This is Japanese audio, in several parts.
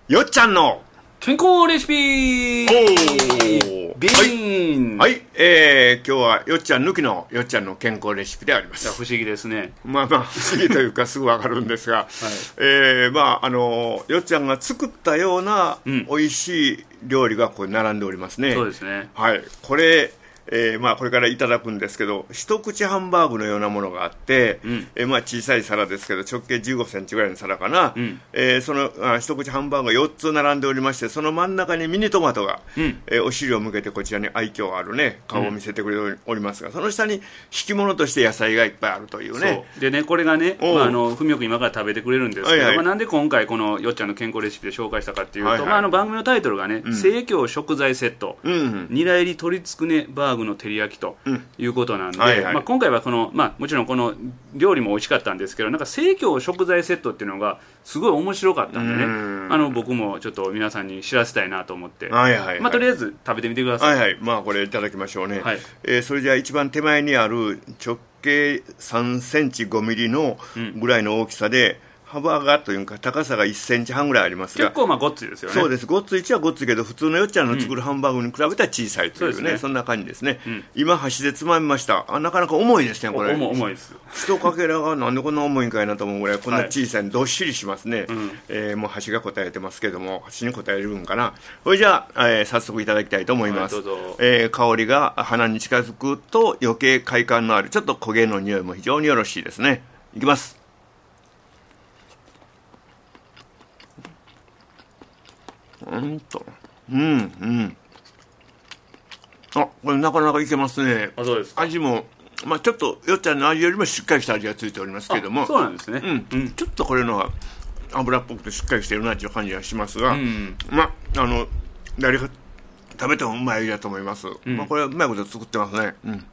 よっちゃんの健康レシピビーン、 はい、今日はよっちゃん抜きのよっちゃんの健康レシピであります。 不思議ですね。 まあ不思議というかすぐわかるんですが、よっちゃんが作ったような美味しい料理がここに並んでおりますね。 そうですね。 はい、これこれからいただくんですけど、一口ハンバーグのようなものがあって、小さい皿ですけど直径15センチぐらいの皿かな、その一口ハンバーグが4つ並んでおりまして、その真ん中にミニトマトが、お尻を向けてこちらに愛嬌あるね顔を見せてくれておりますが、その下に引き物として野菜がいっぱいあるというね。 そうでね、これがね、ふみおくん今から食べてくれるんですけど、なんで今回このよっちゃんの健康レシピで紹介したかっていうと、番組のタイトルがね、生協食材セット、ニラ入り鶏つくねバーグの照り焼きということなんで、今回はこの、もちろんこの料理も美味しかったんですけど、なんか生協食材セットっていうのがすごい面白かったんでね、僕もちょっと皆さんに知らせたいなと思って、とりあえず食べてみてください。 これいただきましょうね。それじゃあ一番手前にある直径3センチ5ミリのぐらいの大きさで、幅がというか高さが1センチ半ぐらいありますが、 結構ごっついですよね。 そうです。ごっついっちゃごっついけど、普通のよっちゃんの作るハンバーグに比べたら小さいというね、そんな感じですね。今箸でつまみました。なかなか重いですね、これ。 重いです。 一かけらがなんでこんな重いんかいなと思うぐらい、こんな小さいのどっしりしますね。もう箸が答えてますけども、箸に答えるんかな。これじゃあ、早速いただきたいと思います。香りが鼻に近づくと余計快感のある、ちょっと焦げの匂いも非常によろしいですね。いきます。これなかなかいけますね。 そうですか。 味も、ちょっとよっちゃんの味よりもしっかりした味がついておりますけども、 そうなんですね。 ちょっとこれのが油っぽくてしっかりしてるなという感じがしますが、誰が食べてもうまい味だと思います。これはうまいこと作ってますね。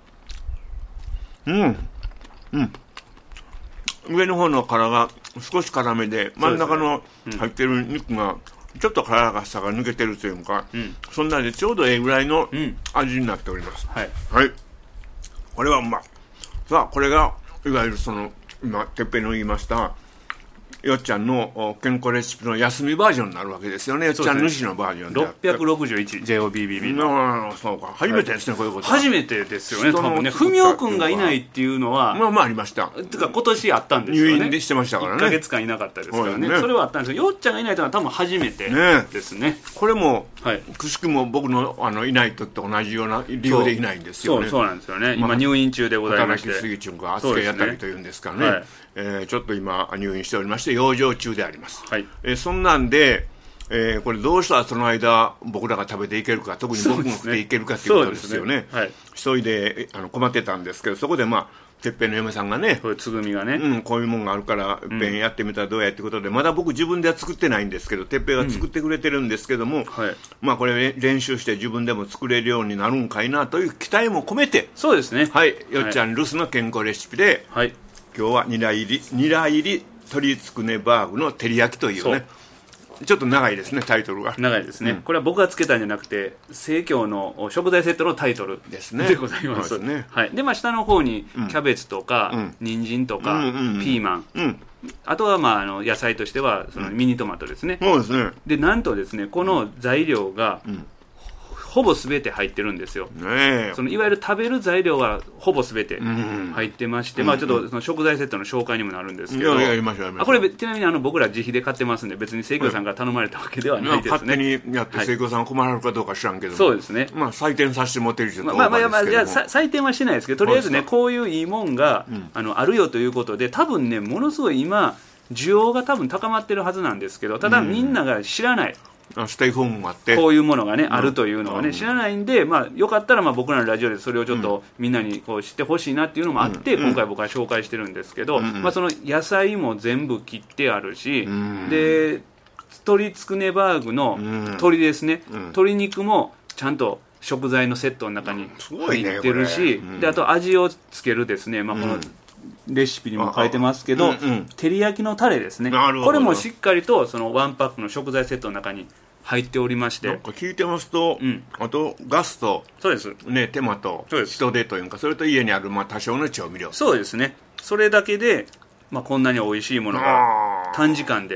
上の方の殻が少し辛めで、真ん中の入ってる肉がちょっと辛さが抜けてるというか、そんなでちょうどええぐらいの味になっております。これはうまい。さあ、これがいわゆるその今てっぺんの言いましたよっちゃんの健康レシピの休みバージョンになるわけですよね。よっちゃん主のバージョンで 661 JOBBB のそうか、初めてですね、こういうこと初めてですよね。多分ね、ふみおくんがいないっていうのはありました。 てか今年あったんですよね。 入院でしてましたからね。 1ヶ月間いなかったですからね。それはあったんですけど、よっちゃんがいないというのは多分初めてですね。 これもくしくも僕のいない時と同じような理由でいないんですよね。 そうなんですよね。今入院中でございまして、 働きすぎ中か扱い当たりというんですかね。ちょっと今入院しておりまして養生中であります。そんなんで、これどうしたらその間僕らが食べていけるか、特に僕も食っていけるかっていうことですよね。急いで困ってたんですけど、そこでてっぺんの嫁さんがね、 つぐみがね、 こういうもんがあるからいっぺんやってみたらどうやってことで、まだ僕自分では作ってないんですけど、てっぺんが作ってくれてるんですけども、これ練習して自分でも作れるようになるんかいなという期待も込めて、 そうですね。 よっちゃん留守の健康レシピで、今日はニラ入り鶏つくねバーグの照り焼きというね、ちょっと長いですね、タイトルが長いですね。これは僕がつけたんじゃなくて生協の食材セットのタイトルでございます。で、下の方にキャベツとか人参とかピーマン、あとは野菜としてはそのミニトマトですね。で、なんとですね、この材料がほぼ全て入ってるんですよ。そのいわゆる食べる材料はほぼ全て入ってまして、ちょっとその食材セットの紹介にもなるんですけど、これちなみに僕ら自費で買ってますんで、別に生協さんから頼まれたわけではないですね。 勝手にやって生協さん困られるかどうか知らんけど、 そうですね。 採点させてもらってる人とじゃあ採点はしてないですけど、とりあえずね、こういういいもんがあるよということで、多分ね、ものすごい今需要が多分高まってるはずなんですけど、ただみんなが知らない、 ステイホームもあってこういうものがね、あるというのをね、知らないんで、よかったら僕らのラジオでそれをちょっとみんなに知ってほしいなっていうのもあって、今回僕は紹介してるんですけど、その野菜も全部切ってあるし、で鶏つくねバーグの鶏ですね、鶏肉もちゃんと食材のセットの中に入ってるし、であと味をつけるですね、このレシピにも書いてますけど、照り焼きのタレですね、これもしっかりとそのワンパックの食材セットの中に入っておりまして、 なんか聞いてますと、あとガスとそうです、 ね、手間と人手というか、それと家にある多少の調味料、 そうですね、それだけで、こんなに美味しいものが短時間で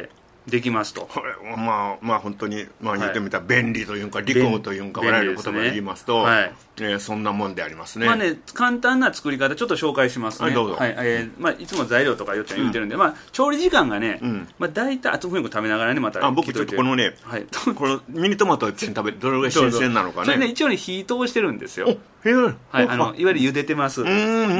できますと。 これはまあ本当に、言ってみたら便利というか利口というか、我々の言葉で言いますと、そんなもんでありますね。 簡単な作り方ちょっと紹介しますね。 どうぞ。 いつも材料とかよっちゃん言ってるんで、調理時間がね、大体ふみく食べながらね、また僕ちょっとこのね、このミニトマトを食べてどれぐらい新鮮なのかね。 それね、一応ね、火通してるんですよ。いわゆる茹でてます。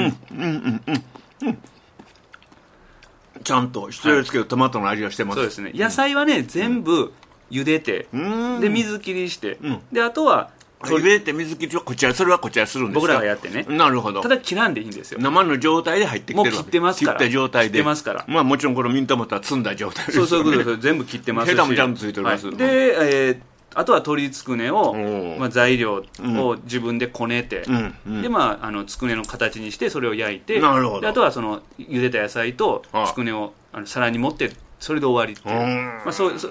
ちゃんと失礼ですけど、トマトの味がしてます。 そうですね。野菜はね、全部茹でて、で水切りして、であとは茹でて水切りはそれはこちらするんですか。 僕らがやってね。 なるほど。 ただ切らんでいいんですよ。 生の状態で入ってきてるわけ。 もう切ってますから。 切った状態で。 切ってますから。 もちろんこのミニトマトは摘んだ状態ですよね。 そういうことです。全部切ってますし。 ヘタもちゃんとついてます。 で、あとは鶏つくねを、材料を自分でこねて、でつくねの形にしてそれを焼いて、であとはその茹でた野菜とつくねを皿に盛ってそれで終わりっていう、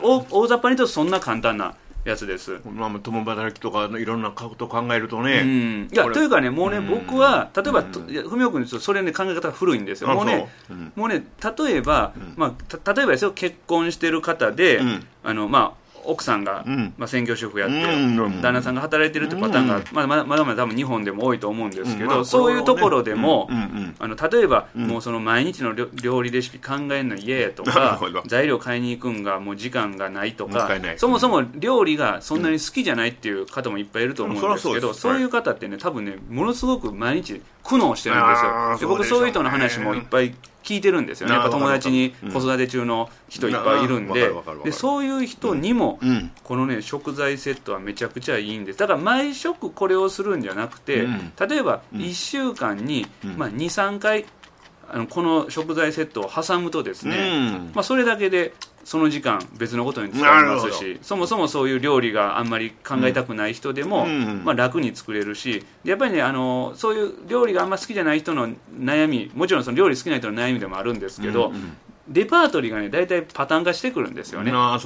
大雑把に言うとそんな簡単なやつです。 共働きとかいろんなことを考えるとね、 いやというかね、もうね、僕は例えば文雄君にそれね考え方が古いんですよ。もうね例えばですよ、結婚してる方で奥さんが、専業主婦やって、旦那さんが働いてるってパターンが、まだまだ多分日本でも多いと思うんですけど、そういうところでも、例えば、もうその毎日の料理レシピ考えるの嫌やとか、材料買いに行くんがもう時間がないとか、そもそも料理がそんなに好きじゃないっていう方もいっぱいいると思うんですけど、そういう方ってね、多分ね、ものすごく毎日苦悩してるんですよ。で僕そういう人の話もいっぱい聞いてるんですよね。やっぱ友達に子育て中の人いっぱいいるんで、そういう人にもこのね食材セットはめちゃくちゃいいんです。だから毎食これをするんじゃなくて、例えば1週間に2、3回この食材セットを挟むとですね、それだけでその時間別のことに使いますし、そもそもそういう料理があんまり考えたくない人でも、楽に作れるし、やっぱりねそういう料理があんま好きじゃない人の悩み、もちろんその料理好きな人の悩みでもあるんですけど、レパートリーがね大体パターン化してくるんですよね。もう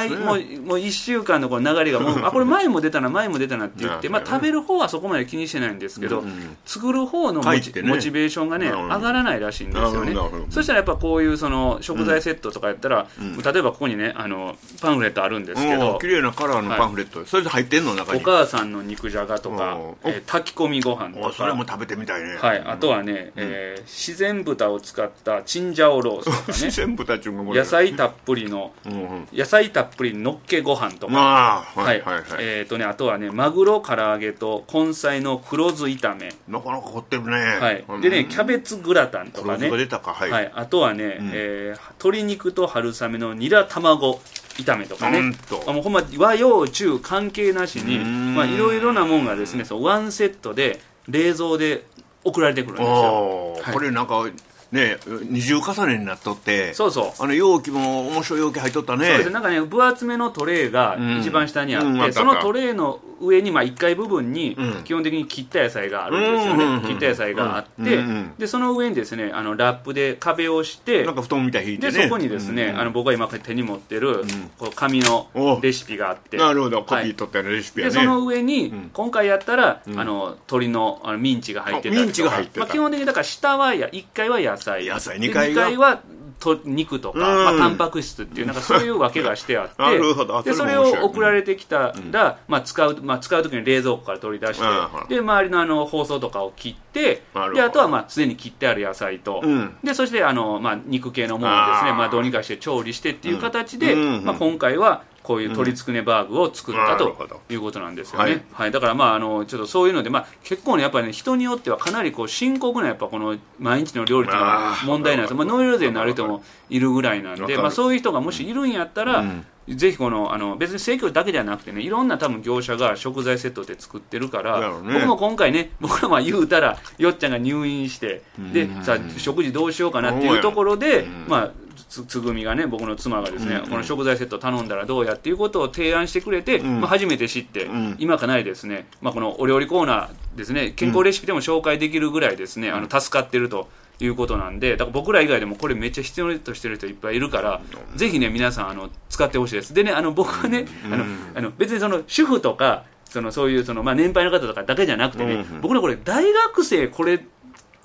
1週間のこの流れがもうこれ前も出たなって言って、食べる方はそこまで気にしてないんですけど、作る方のモチベーションがね上がらないらしいんですよね。そしたらやっぱこういうその食材セットとかやったら、例えばここにねパンフレットあるんですけど、 綺麗なカラーのパンフレット、それで入ってんの中にお母さんの肉じゃがとか、炊き込みご飯とか、 それも食べてみたいね。 あとはね自然豚を使ったチンジャオロースとかね野菜たっぷりののっけご飯とか、あとはねマグロ唐揚げと根菜の黒酢炒め、 なかなか凝ってるね。 でねキャベツグラタンとかね、あとはね鶏肉と春雨のニラ卵炒めとかね、もうほんま和洋中関係なしにいろいろなもんがですねワンセットで冷蔵で送られてくるんですよ。 これなんかね、二重重ねになっとって、 容器も面白い容器入っとったね。 そうです。なんかね分厚めのトレーが一番下にあって、そのトレーの上に1階部分に基本的に切った野菜があるんですよね。切った野菜があって、でその上にですねラップで壁をして、 なんか布団みたいに引いてね、 でそこにですね僕が今手に持ってる紙のレシピがあって、 なるほど、コピー取ったレシピやね。 でその上に今回やったら鶏のミンチが入ってたりとか、基本的にだから下は1階は野菜、 2階は肉とか、タンパク質っていうなんかそういうわけがしてあってでそれを送られてきたら、使う時に冷蔵庫から取り出して、で周りの包装とかを切って、であとはすでに切ってある野菜と、でそして肉系のものをですね、どうにかして調理してっていう形で、今回はこういう鶏つくねバーグを作ったということなんですよね。だからちょっとそういうので、結構ねやっぱりね人によってはかなり深刻なやっぱこの毎日の料理というのは問題なんですよ。ノイローゼになる人もいるぐらいなんで、そういう人がもしいるんやったら、ぜひこの別に生協だけじゃなくてね、いろんな多分業者が食材セットで作ってるから、僕も今回ね、僕ら言うたらよっちゃんが入院してでさあ食事どうしようかなっていうところで、つぐみがね、僕の妻がですね、この食材セット頼んだらどうやっていうことを提案してくれて、初めて知って、今かなりですね、このお料理コーナーですね、健康レシピでも紹介できるぐらいですね、助かってるということなんで、だから僕ら以外でもこれめっちゃ必要としてる人いっぱいいるから、ぜひね皆さん使ってほしいです。でね、僕はね別にその主婦とかそういう年配の方とかだけじゃなくてね、僕らこれ大学生これ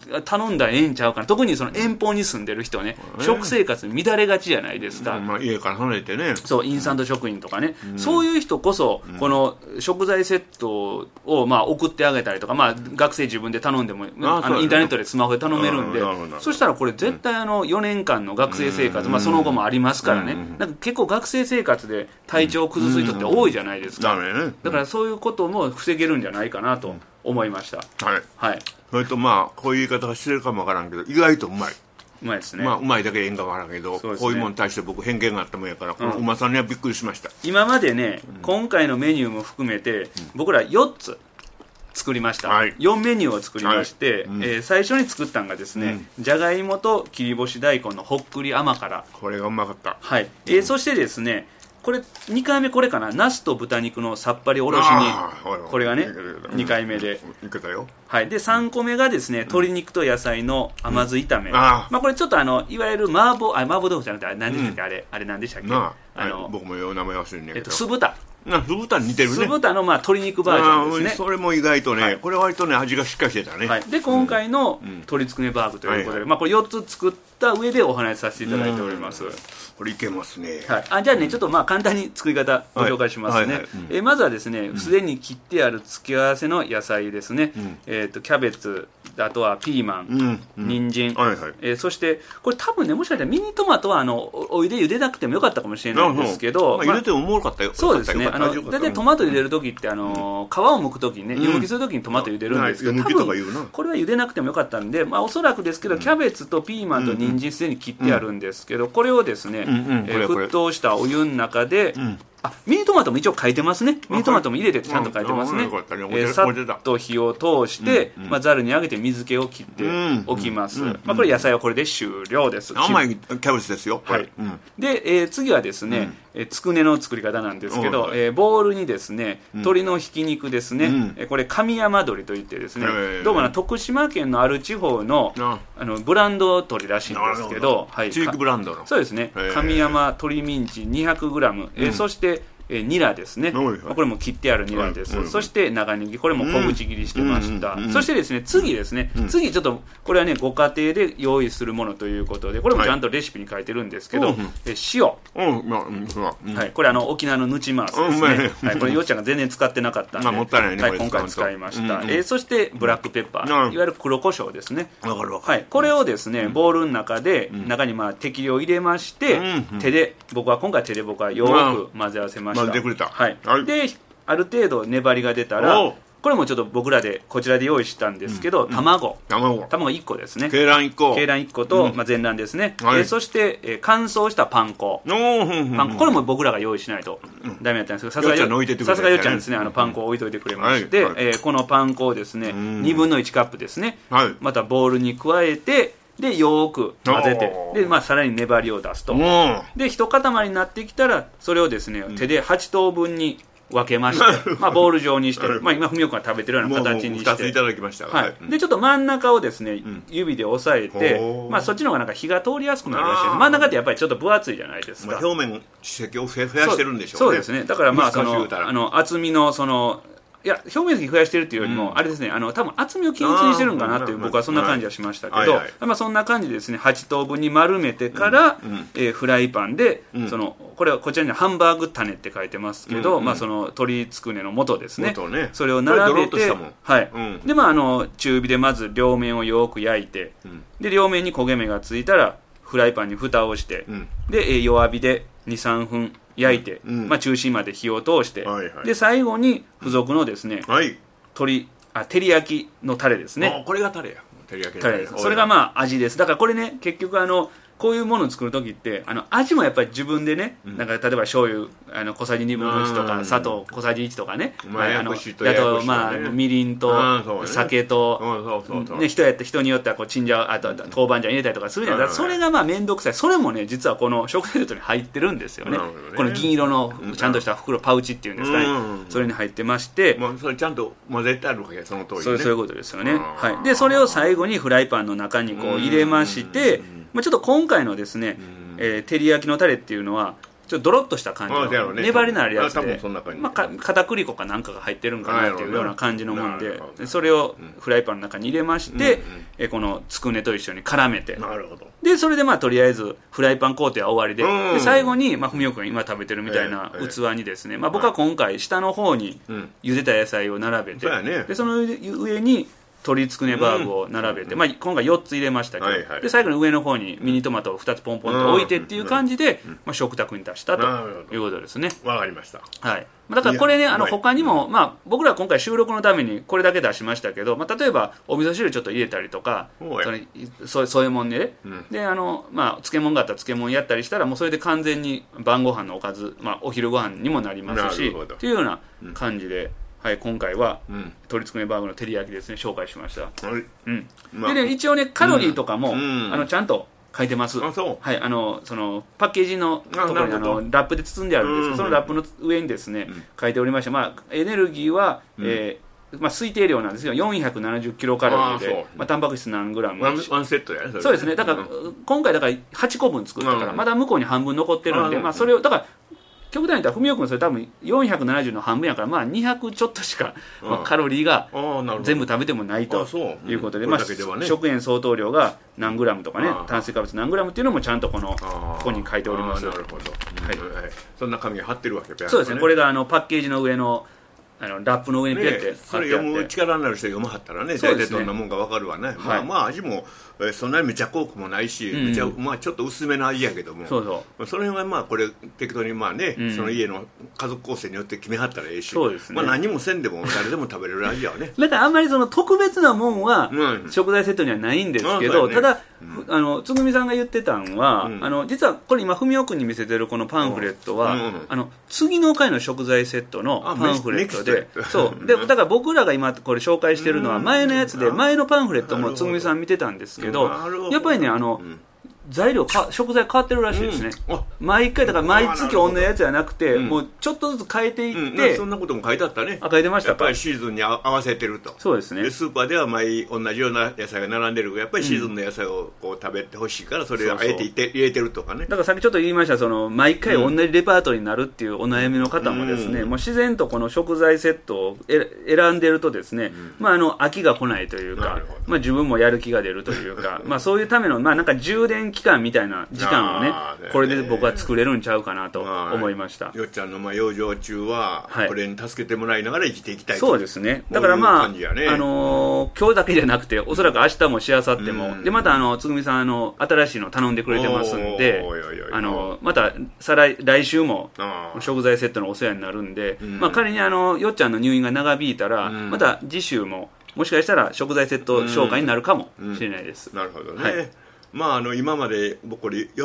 頼んだらええんちゃうかな。特にその遠方に住んでる人ね、食生活に乱れがちじゃないですか。 家から離れてね。 そう、インスタント食品とかね、そういう人こそ、この食材セットを送ってあげたりとか、学生自分で頼んでも、インターネットでスマホで頼めるんで、そしたらこれ絶対4年間の学生生活、その後もありますからね、なんか結構学生生活で体調を崩す人って多いじゃないですか。だからそういうことも防げるんじゃないかなと思いました。 はい。それとこういう言い方がしてるかもわからんけど、意外とうまい。うまいですね。うまいだけええんかわからんけど、こういうものに対して僕偏見があったもんやから、このうまさにはびっくりしました。 今までね、今回のメニューも含めて、僕ら4つ作りました、4メニューを作りまして、最初に作ったのがですね、じゃがいもと切り干し大根のほっくり甘辛。 これがうまかった。 そしてですね、これ2回目これかな、ナスと豚肉のさっぱりおろし煮、これがね2回目で、 いけたよ。 で3個目がですね、鶏肉と野菜の甘酢炒め、これちょっといわゆる麻婆豆腐じゃなくて何でしたっけ、あれ何でしたっけ、 僕も名前忘れんねんけど、 酢豚、 酢豚に似てるね。 酢豚の鶏肉バージョンですね。 それも意外とね、これ割とね味がしっかりしてたね。 で今回の鶏つくねバーグということで、これ4つ作った上でお話しさせていただいております。 これいけますね。 じゃあね、ちょっと簡単に作り方ご紹介しますね。まずはですね、すでに切ってある付け合わせの野菜ですね、キャベツ、あとはピーマン、人参、そしてこれ多分ね、もしかしたらミニトマトはお湯で茹でなくてもよかったかもしれないんですけど、 茹でてもおもろかったよ。 そうですね、大体トマト茹でる時って皮を剥く時にね、湯むきする時にトマト茹でるんですけど、多分これは茹でなくてもよかったんで、おそらくですけどキャベツとピーマンと人参すでに切ってあるんですけど、これをですね、沸騰したお湯の中で、ミニトマトも一応書いてますね。ミニトマトも入れてちゃんと書いてますね。さっと火を通して、ざるにあげて水気を切っておきます。これ野菜はこれで終了です。 甘いキャベツですよ。 で、次はですね、つくねの作り方なんですけど、ボウルにですね、鶏のひき肉ですね、これ神山鶏といってですね、どうも徳島県のある地方のブランド鶏らしいんですけど、 地域ブランドの。 そうですね、神山鶏ミンチ 200g、そしてニラですね、これも切ってあるニラです。そして長ネギ、これも小口切りしてました。そしてですね、次ですね、次ちょっとこれはね、ご家庭で用意するものということで、これもちゃんとレシピに書いてるんですけど、塩、これ沖縄のヌチマースですね、これよっちゃんが全然使ってなかったんで、今回使いました。そしてブラックペッパー、いわゆる黒胡椒ですね、これをですね、ボウルの中で中に適量入れまして、手で、僕はよく混ぜ合わせました。 で、 ある程度粘りが出たら、これもちょっと僕らでこちらで用意したんですけど、卵1個ですね、 鶏卵 1個と全卵ですね、そして乾燥したパン粉、これも僕らが用意しないとダメだったんですけど、さすがよっちゃんですね、パン粉を置いといてくれまして、このパン粉をですね、2分の1カップですね、またボウルに加えて、でよーく混ぜて、でさらに粘りを出すと、で一塊になってきたら、それをですね、手で8等分に分けましてボウル状にして、今文雄君が食べてるような形にして、 2ついただきました。 でちょっと真ん中をですね、指で押さえて、そっちの方が火が通りやすくなるらしいです。真ん中ってやっぱりちょっと分厚いじゃないですか。 表面脂質を増やしてるんでしょうね。 そうですね。だからその厚みの表面積増やしてるっていうよりも、あれですね、多分厚みを均一にしてるんかなっていう、僕はそんな感じはしましたけど、そんな感じでですね、8等分に丸めてから、フライパンで、これはこちらにハンバーグ種って書いてますけど、その鶏つくねの素ですね、それを並べて、で中火でまず両面をよく焼いて、で両面に焦げ目がついたらフライパンに蓋をして、で弱火で 2,3 分焼いて、中心まで火を通して、で最後に付属のですね、照り焼きのタレですね。 これがタレや。照り焼きのタレです。それが味です。だからこれね、結局こういうものを作る時って味もやっぱり自分でね、なんか例えば醤油小さじ2分の1とか、砂糖小さじ1とかね、あとみりんと酒と、人によってはチンジャオ、あと豆板醤入れたりとかするじゃないですか。それが面倒くさい。それもね、実はこの食材セットに入ってるんですよね。この銀色のちゃんとした袋、パウチっていうんですかね、それに入ってまして、 それちゃんと混ぜてあるわけ、その通りね。 そういうことですよね。でそれを最後にフライパンの中にこう入れまして、ちょっと今回のですね、照り焼きのタレっていうのはちょっとドロッとした感じの粘りのあるやつで、 まあ、 片栗粉かなんかが入ってるんかなっていうような感じのもんで、それをフライパンの中に入れまして、このつくねと一緒に絡めて、でそれでまあとりあえずフライパン工程は終わりで、で最後に文雄君今食べてるみたいな器にですね、まあ、僕は今回下の方に茹でた野菜を並べて、でその上に鶏つくねバーグを並べて、まあ、今回4つ入れましたけど、で最後の上の方にミニトマトを2つポンポンと置いてっていう感じで、まあ、食卓に出したということですね。 わかりました。 はい、だからこれね、他にも、まあ、僕らは今回収録のためにこれだけ出しましたけど、まあ、例えばお味噌汁ちょっと入れたりとか、そういうもんね、でまあ、漬物があったら漬物やったりしたらもうそれで完全に晩ご飯のおかず、まあ、お昼ご飯にもなりますしっていうような感じで。はい、今回は、鶏つくねバーグの照り焼きですね、紹介しました。でね、一応ね、カロリーとかも、ちゃんと書いてます。はい、そのパッケージのところにラップで包んであるんですけど、そのラップの上にですね、書いておりまして、まあ、エネルギーは、まあ、推定量なんですけど470キロカロリーで、まあ、タンパク質何グラム、 ワンセットやね。 そうですね。だから、今回だから8個分作ったから、まだ向こうに半分残ってるんで、まあ、それをだから極端に言ったら文雄君それ多分470の半分やから、まあ、200ちょっとしか、まあ、カロリーが全部食べてもないということで、まあ、食塩相当量が何グラムとかね、炭水化物何グラムっていうのもちゃんとここに書いております。 なるほど、そんな紙が貼ってるわけ。 そうですね。これがパッケージの上のラップの上にペッてそれ読む力になる人読まはったらね、大体どんなもんか分かるわね。まあまあ味もそんなにめちゃ濃くもないし、まあちょっと薄めの味やけども、その辺はまあこれ適当にまあね、その家の家族構成によって決めはったらええし、まあ何もせんでも誰でも食べれる味やわね。 だからあんまりその特別なもんは食材セットにはないんですけど、ただつぐみさんが言ってたんは、実はこれ今文雄君に見せてるこのパンフレットは次の回の食材セットのパンフレットで、そうで、だから僕らが今これ紹介してるのは前のやつで、前のパンフレットもつぐみさん見てたんですけど、やっぱりね材料食材変わってるらしいですね。毎回だから毎月同じやつじゃなくて、もうちょっとずつ変えていって、 そんなことも書いてあったね。 書いてましたか。 やっぱりシーズンに合わせてると。 そうですね。 スーパーでは毎同じような野菜が並んでるけど、やっぱりシーズンの野菜をこう食べてほしいからそれをあえて入れてるとかね。 だからさっきちょっと言いました、毎回同じレパートリーになるっていうお悩みの方もですね、もう自然とこの食材セットを選んでるとですね、まあ飽きが来ないというか、まあ自分もやる気が出るというか、まあそういうためのまあなんか充電期間みたいな時間をね、これで僕は作れるんちゃうかなと思いました。 よっちゃんの養生中はこれに助けてもらいながら生きていきたい。 そうですね。だからまあ今日だけじゃなくて、おそらく明日もしあさっても、でまたつぐみさん新しいの頼んでくれてますんで、また来週も食材セットのお世話になるんで、まあ仮によっちゃんの入院が長引いたら、また次週ももしかしたら食材セット紹介になるかもしれないです。 なるほどね。まあ今まで僕これ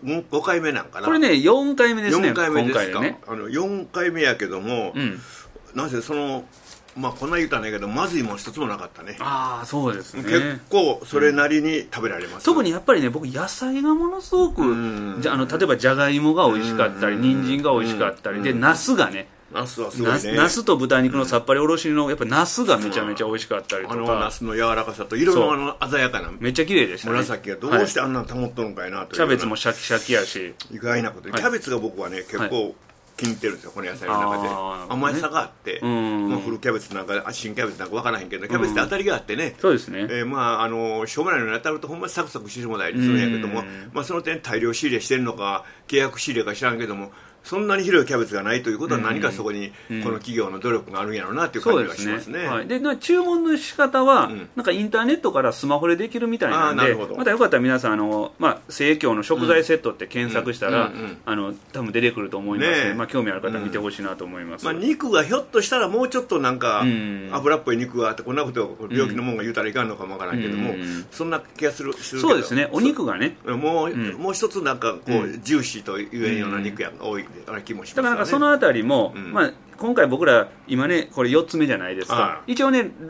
5回目なんかな。 これね4回目ですね。 4回目ですか。 今回ね 4回目やけども、なぜまあこんな言うたんだけどまずいもん一つもなかったね。 ああそうですね。 結構それなりに食べられます。 特にやっぱりね僕野菜がものすごく例えばじゃがいもが美味しかったり、人参が美味しかったりで、ナスがね。 ナスはすごいね。 ナスと豚肉のさっぱりおろしのやっぱナスがめちゃめちゃ美味しかったりとか、 ナスの柔らかさと色の鮮やかなめっちゃ綺麗でしたね。 紫がどうしてあんなの保っとるんかいなという。 キャベツもシャキシャキやし、 意外なことでキャベツが僕はね結構気に入ってるんですよ、この野菜の中で。甘さがあって、古キャベツなんか新キャベツなんか分からへんけど、キャベツって当たりがあってね。 そうですね。 まあしょうがないのに当たるとほんまにサクサクしてもないりするんやけども、まあその点大量仕入れしてるのか契約仕入れか知らんけども、そんなに広いキャベツがないということは何かそこにこの企業の努力があるんやろうなっていう感じがしますね。 で注文の仕方はなんかインターネットからスマホでできるみたいなんで、またよかったら皆さん生協の食材セットって検索したら多分出てくると思いますね。まあ興味ある方見てほしいなと思います。 まあ肉がひょっとしたらもうちょっとなんか油っぽい肉があって、こんなことを病気のもんが言うたらいかんのかもわからんけども、そんな気がするけど。 そうですね。お肉がねもう一つなんかこうジューシーと言えんような肉が多いような気もします。 だからなんかそのあたりも、まあ、今回僕ら今ねこれ4つ目じゃないですか。一応ね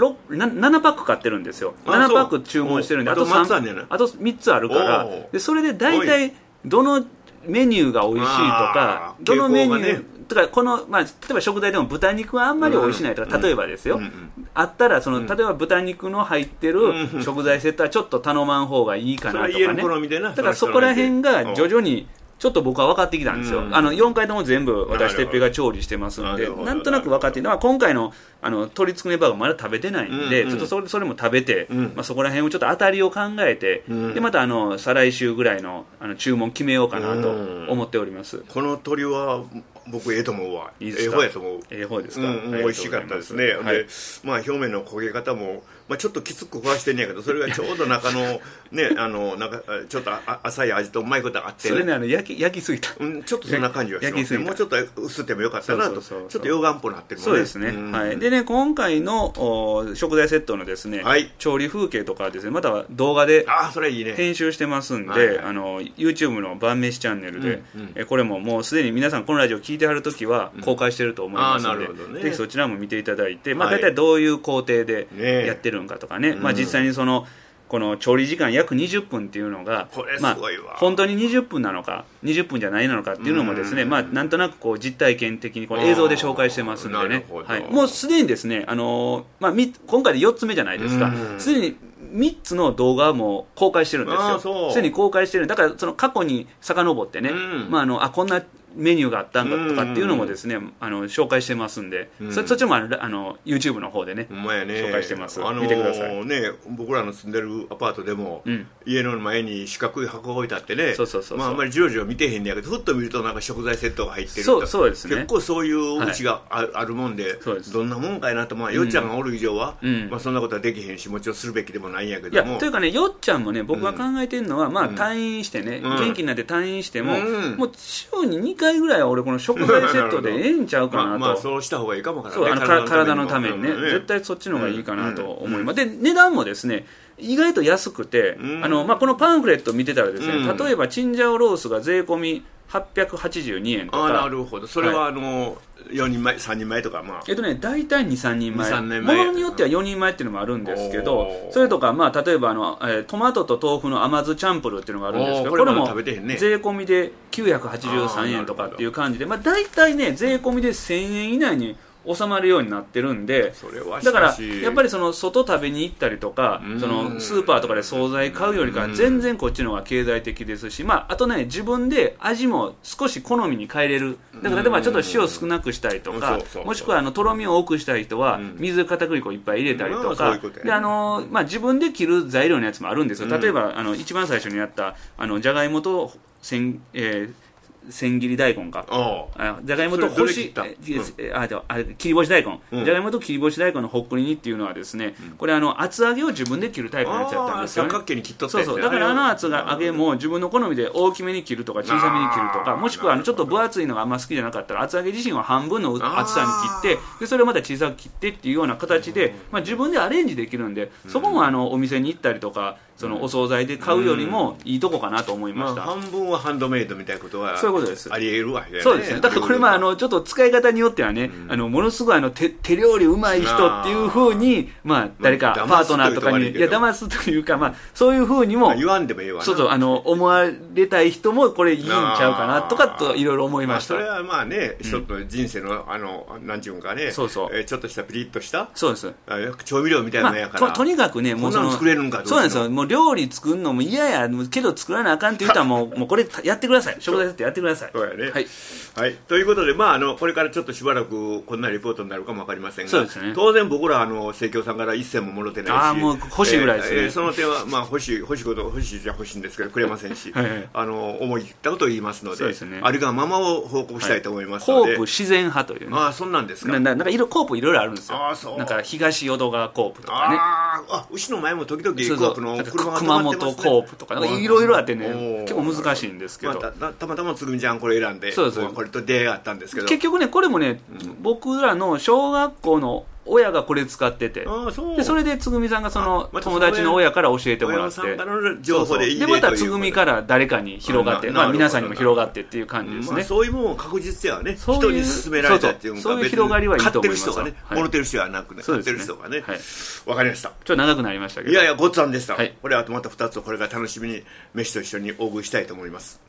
7パック買ってるんですよ。7パック注文してるんで、あと3つあるからで、それで大体どのメニューが美味しいとか、どのメニューとか例えば食材でも豚肉はあんまり美味しないとか、例えばですよ、あったら例えば豚肉の入ってる食材セットはちょっと頼まん方がいいかなとかね。だからそこら辺が徐々にちょっと僕は分かってきたんですよ。4回とも全部私哲平が調理してますんで、なんとなく分かってきた。今回の鶏つくねバーガーまだ食べてないんで、ちょっとそれも食べて、そこら辺をちょっと当たりを考えて、でまた再来週ぐらいの注文決めようかなと思っております。 この鶏は僕と思うわ。 いいですか。 方やと思う。 方ですか。 美味しかったですね。で、表面の焦げ方もちょっときつく焦がしてんねやけど、それがちょうど中のねなんかちょっと浅い味とうまいことあって、 それね焼きすぎた。 ちょっとそんな感じはしますね。もうちょっと薄ってもよかったなと。ちょっと溶岩っぽなってるもんね。 そうですね。はい。でね、今回の食材セットのですね、調理風景とかですね、また動画で編集してますんで、YouTube の晩飯チャンネルで、これももうすでに皆さんこのラジオ聞いてはるときは公開してると思いますので、ぜひそちらも見ていただいて、大体どういう工程でやってるのかとかね、実際にこの調理時間約20分っていうのが、本当に20分なのか20分じゃないのかっていうのもですね、なんとなく実体験的にこの映像で紹介してますんでね、もうすでにですね、今回で4つ目じゃないですか、すでに3つの動画も公開してるんですよ。すでに公開してる。だからその過去に遡ってね、こんなメニューがあったんだとかっていうのもですね、紹介してますんで、そっちもYouTube の方でね紹介してます。見てください。 僕らの住んでるアパートでも、家の前に四角い箱が置いてあってね、あんまりじろじろ見てへんねやけど、ふっと見るとなんか食材セットが入ってると。 そうですね。 結構そういううちがあるもんで、どんなもんかいなと。よっちゃんがおる以上はそんなことはできへんし、もちろんするべきでもないんやけども。 というかね、よっちゃんもね、僕が考えてるのは退院してね、元気になって退院してももう週に2回ぐらいは俺この食材セットでええんちゃうかなと。 そうした方がいいかもわからない。 体のためにね、絶対そっちの方がいいかなと思います。で、値段もですね意外と安くて、このパンフレット見てたらですね、例えばチンジャオロースが税込み882円とか。 なるほど。それは4人前3人前とか大体 2,3 人前。ものによっては4人前っていうのもあるんですけど、それとか例えばトマトと豆腐の甘酢チャンプルっていうのがあるんですけど、これも税込みで983円とかっていう感じで、大体ね税込みで1000円以内に収まるようになってるんで、だからやっぱり外食べに行ったりとか、スーパーとかで惣菜買うよりか全然こっちの方が経済的ですし、あとね自分で味も少し好みに変えれる。だから例えばちょっと塩少なくしたいとか、もしくはとろみを多くしたい人は水片栗粉いっぱい入れたりとか、で自分で切る材料のやつもあるんですよ。例えば一番最初にやったじゃがいもと千切り大根か、じゃがいもと切り干し大根、じゃがいもと切り干し大根のほっくり煮っていうのはですね、これ厚揚げを自分で切るタイプのやつやったんですよね。 三角形に切っとったやつ。 そうだから厚揚げも自分の好みで大きめに切るとか小さめに切るとか、もしくはちょっと分厚いのがあんま好きじゃなかったら厚揚げ自身を半分の厚さに切って、でそれをまた小さく切ってっていうような形で、自分でアレンジできるんで、そこもお店に行ったりとかお惣菜で買うよりもいいとこかなと思いました。 半分はハンドメイドみたいなことはそういうことです。 あり得るわけね。 そうですね。だからこれちょっと使い方によってはね、ものすごい手料理うまい人っていう風に誰かパートナーとかに騙すというか、そういう風にも言わんでもいいわな。 思われたい人もこれいいんちゃうかなとかといろいろ思いました。 それは一つの人生のなんちゅうんかね、ちょっとしたピリッとしたそうです調味料みたいなのやから。 とにかくね、 もう作れるんか。 そうなんですよ。もう料理作るのも嫌やけど作らなあかんって言ったらもうこれやってください。食材ってやってください。 そうやね。はい。ということでこれからちょっとしばらくこんなリポートになるかもわかりませんが、当然僕ら生協さんから一銭ももろてないし、 もう欲しいぐらいですね。 その点は欲しいじゃ欲しいんですけどくれませんし、思い切ったことを言いますので、ありがままを報告したいと思いますので。 コープ自然派というね。 そんなんですか。 なんかコープいろいろあるんですよ。なんか東淀川コープとかね。 牛の前も時々コープの車が止まってますね。 熊本コープとかいろいろあってね、結構難しいんですけど、 たまたまつぐみちゃんこれ選んでこれと出会いがあったんですけど、 結局ねこれもね、僕らの小学校の親がこれ使ってて、でそれでつぐみさんが友達の親から教えてもらって、でまたつぐみから誰かに広がって、皆さんにも広がってっていう感じですね。 そういうものを確実ではね、人に勧められたっていうか、 そういう広がりはいいと思います。 買ってる人がね、もろてる人はなくね、買ってる人がね。わかりました。 ちょっと長くなりましたけど、 いやごっつぁんでした。これあとまた2つをこれから楽しみに飯と一緒に大食いしたいと思います。